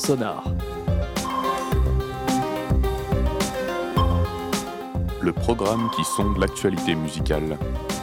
Sonar. Le programme qui sonde l'actualité musicale.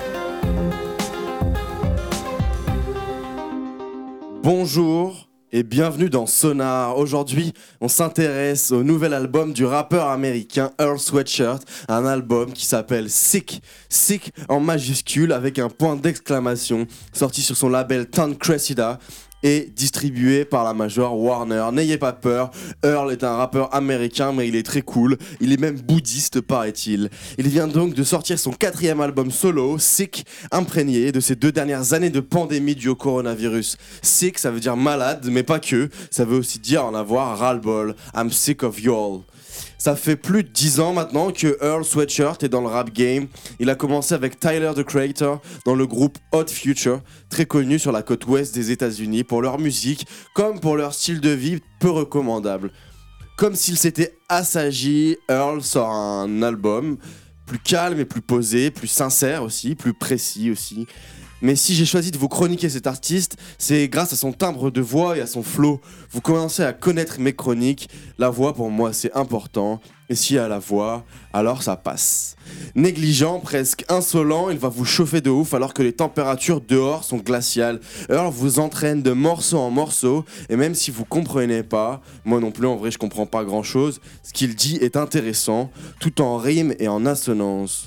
Bonjour et bienvenue dans Sonar. Aujourd'hui, on s'intéresse au nouvel album du rappeur américain Earl Sweatshirt, un album qui s'appelle Sick. Sick en majuscule avec un point d'exclamation, sorti sur son label Tan Cressida et distribué par la major Warner. N'ayez pas peur, Earl est un rappeur américain mais il est très cool, il est même bouddhiste paraît-il. Il vient donc de sortir son 4e album solo, Sick, imprégné de ces 2 dernières années de pandémie due au coronavirus. Sick, ça veut dire malade, mais pas que, ça veut aussi dire en avoir ras-le-bol. I'm sick of y'all. Ça fait plus de 10 ans maintenant que Earl Sweatshirt est dans le rap game. Il a commencé avec Tyler the Creator dans le groupe Hot Future, très connu sur la côte ouest des États-Unis pour leur musique comme pour leur style de vie peu recommandable. Comme s'il s'était assagi, Earl sort un album plus calme et plus posé, plus sincère aussi, plus précis aussi. Mais si j'ai choisi de vous chroniquer cet artiste, c'est grâce à son timbre de voix et à son flow. Vous commencez à connaître mes chroniques. La voix, pour moi, c'est important. Et s'il y a la voix, alors ça passe. Négligent, presque insolent, il va vous chauffer de ouf alors que les températures dehors sont glaciales. Earl vous entraîne de morceau en morceau. Et même si vous comprenez pas, moi non plus, en vrai, je comprends pas grand-chose, ce qu'il dit est intéressant, tout en rime et en assonance.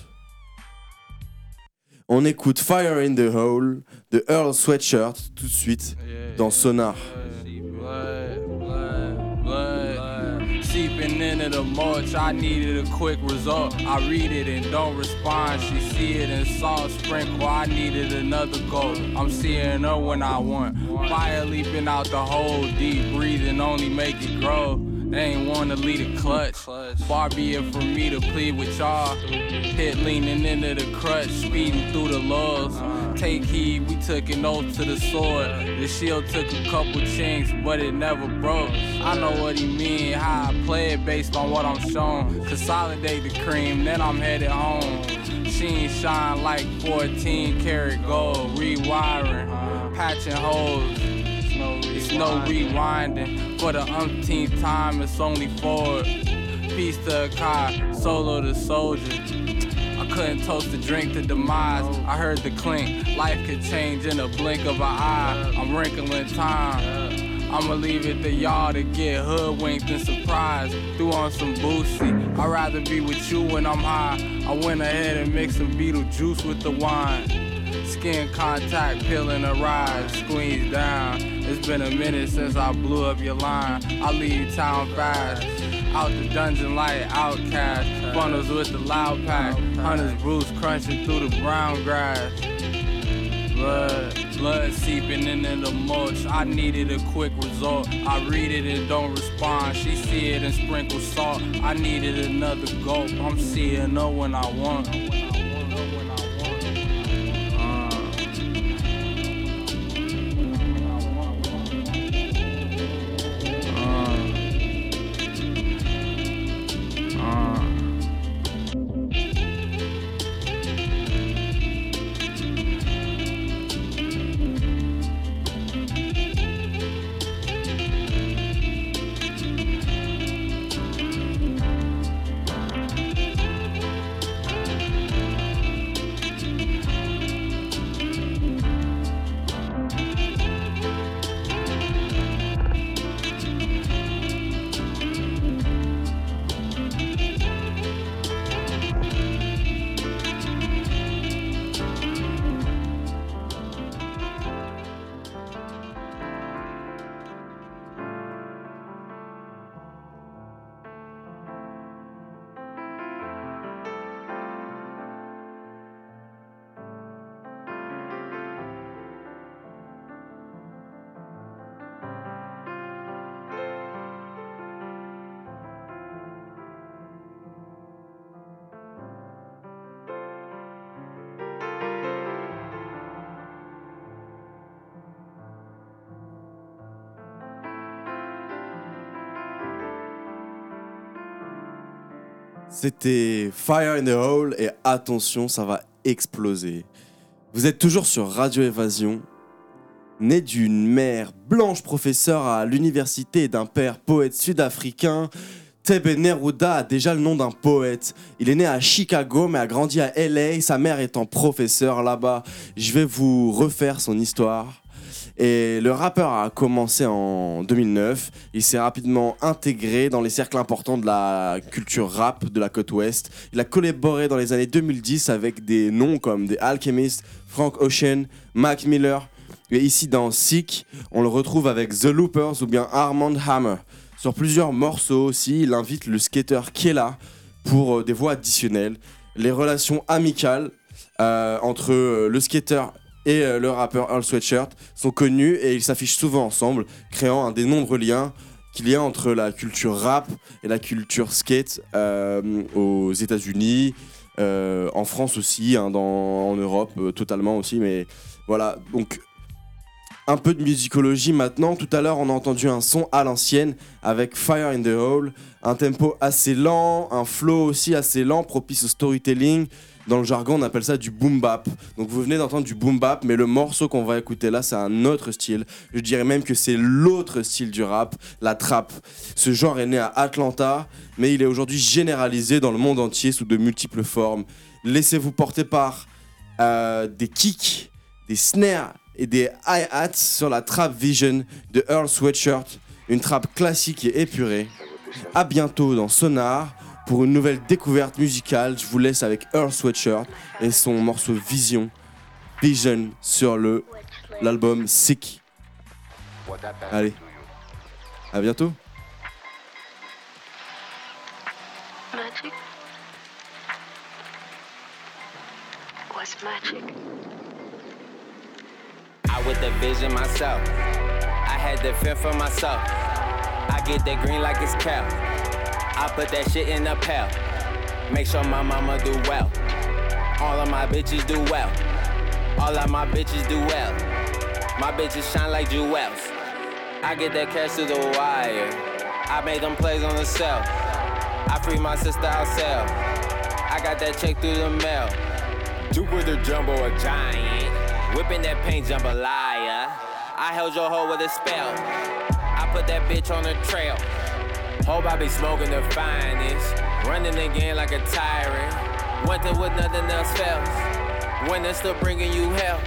On écoute Fire in the Hole de Earl Sweatshirt tout de suite dans Sonar. Seeping into the mulch, I needed a quick result. I read it and don't respond. She see it and salt sprinkle. I needed another goal. I'm seeing her when I want. Fire leaping out the hole, deep breathing only make it grow. They ain't wanna lead a clutch. Far be it for me to plead with y'all. Hit leaning into the crutch, speeding through the lulls. Take heed, we took an oath to the sword. The shield took a couple chinks, but it never broke. I know what he mean, how I play it based on what I'm shown. Consolidate the cream, then I'm headed home. Sheen shine like 14 karat gold. Rewiring, patching holes. It's no rewinding. For the umpteenth time, it's only forward. Peace to Akai, solo to soldier. I couldn't toast the drink to demise. I heard the clink. Life could change in a blink of an eye. I'm wrinkling time. I'ma leave it to y'all to get hoodwinked and surprised. Threw on some Boosie. I'd rather be with you when I'm high. I went ahead and mixed some Beetlejuice with the wine. Skin contact, peeling a rise, squeeze down. It's been a minute since I blew up your line. I leave town fast, out the dungeon like outcast. Funnels with the loud pack, hunters Bruce crunching through the brown grass. Blood seeping into the mulch. I needed a quick result. I read it and don't respond. She see it and sprinkle salt. I needed another gulp. I'm seeing her when I want. C'était Fire in the Hole et attention, ça va exploser. Vous êtes toujours sur Radio Évasion Né d'une mère blanche professeure à l'université et d'un père poète sud-africain, Thebe Neruda a déjà le nom d'un poète. Il est né à Chicago mais a grandi à LA, sa mère étant professeure là-bas. Je vais vous refaire son histoire. Et le rappeur a commencé en 2009. Il s'est rapidement intégré dans les cercles importants de la culture rap de la côte ouest. Il a collaboré dans les années 2010 avec des noms comme The Alchemist, Frank Ocean, Mac Miller. Et ici dans Sick, on le retrouve avec The Loopers ou bien Armand Hammer. Sur plusieurs morceaux aussi, il invite le skater Kella pour des voix additionnelles. Les relations amicales entre le skater et le rappeur Earl Sweatshirt sont connues et ils s'affichent souvent ensemble, créant un des nombreux liens qu'il y a entre la culture rap et la culture skate aux États-Unis, en France aussi, hein, en Europe totalement aussi, mais voilà, donc un peu de musicologie maintenant. Tout à l'heure, on a entendu un son à l'ancienne avec Fire in the Hole, un tempo assez lent, un flow aussi assez lent, propice au storytelling. Dans le jargon, on appelle ça du boom bap. Donc vous venez d'entendre du boom bap, mais le morceau qu'on va écouter là, c'est un autre style. Je dirais même que c'est l'autre style du rap, la trap. Ce genre est né à Atlanta, mais il est aujourd'hui généralisé dans le monde entier sous de multiples formes. Laissez-vous porter par des kicks, des snares et des hi-hats sur la Trap Vision de Earl Sweatshirt, une trap classique et épurée. À bientôt dans Sonar pour une nouvelle découverte musicale. Je vous laisse avec Earl Sweatshirt et son morceau Vision sur l'album Sick. Allez, à bientôt. Magic was magic. I with the vision myself. I had to fend for myself. I get that green like it's cow. I put that shit in a pail. Make sure my mama do well. All of my bitches do well. All of my bitches do well. My bitches shine like jewels. I get that cash to the wire. I made them plays on the cell. I free my sister outside. I got that check through the mail. Jupiter Jumbo a giant. Whipping that paint jambalaya. I held your hoe with a spell. I put that bitch on the trail. Hope I be smoking the finest. Running the game like a tyrant. Went there with nothing else fails. When they're still bringing you hell.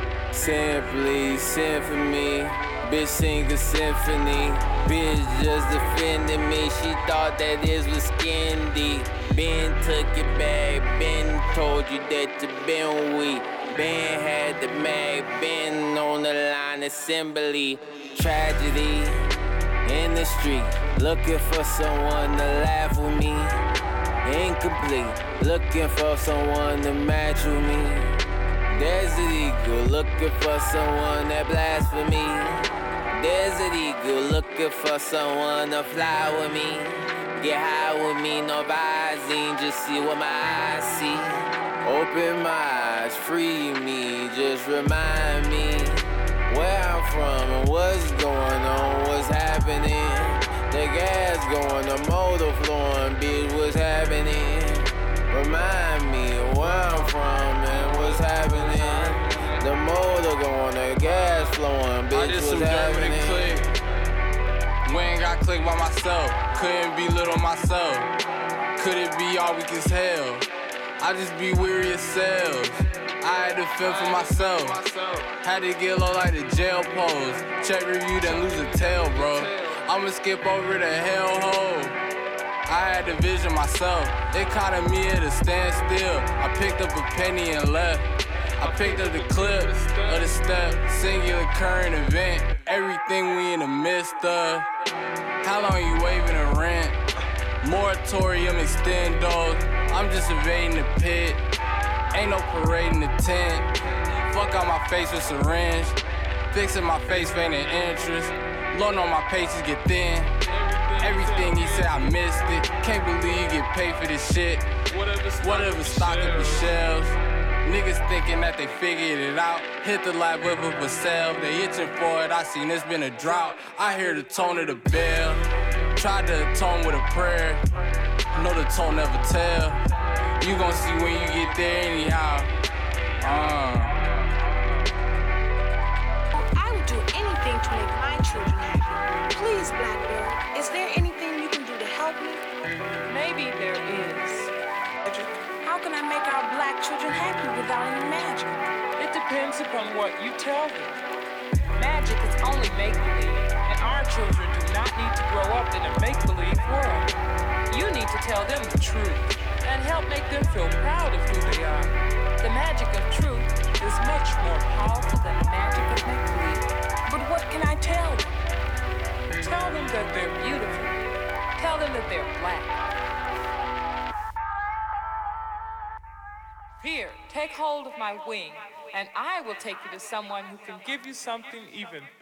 Simply symphony. Bitch sing a symphony. Bitch just defending me. She thought that this was skin deep. Ben took it back. Ben told you that you been weak. Ben had the mag, Ben on the line, assembly, tragedy in the street, looking for someone to laugh with me, incomplete, looking for someone to match with me, Desert Eagle, looking for someone that blasphemes me, Desert Eagle, looking for someone to fly with me, get high with me, no Visine, just see what my eyes see. Open my eyes, free me, just remind me where I'm from and what's going on, what's happening. The gas going, the motor flowing, bitch, what's happening? Remind me where I'm from and what's happening. The motor going, the gas flowing, bitch, what's happening? We ain't got click by myself, couldn't be little myself. Could it be all weak as hell? I just be weary as cells. I had to fend for myself. Had to get low like the jail pose. Check review, then lose a tail, bro. I'ma skip over the hellhole. I had to vision myself. Economy at a standstill. I picked up a penny and left. I picked up the clip of the step. Singular current event. Everything we in the midst of. How long you waving a rent? Moratorium extendos. I'm just evading the pit. Ain't no parade in the tent. Fuck out my face with syringe. Fixing my face, feigning interest. Loan on my pages get thin. Everything he said, I missed it. Can't believe you get paid for this shit. Whatever stocking for shelves. Niggas thinking that they figured it out. Hit the light whip up a sale. They itching for it, I seen it's been a drought. I hear the tone of the bell. Tried to atone with a prayer. Know the tone never tell. You gon' see when you get there anyhow. I would to make my children happy. Please, Blackbird, is there anything you can do to help me? Maybe there is. How can I make our black children happy without any magic? It depends upon what you tell them. Magic is only make-believe, and our children do not need to grow up in a make-believe world. You need to tell them the truth and help make them feel proud of who they are. The magic of truth is much more powerful than the magic of make-believe. But what can I tell them? Tell them that they're beautiful. Tell them that they're black. Here, take hold of my wing, and I will take you to someone who can give you something even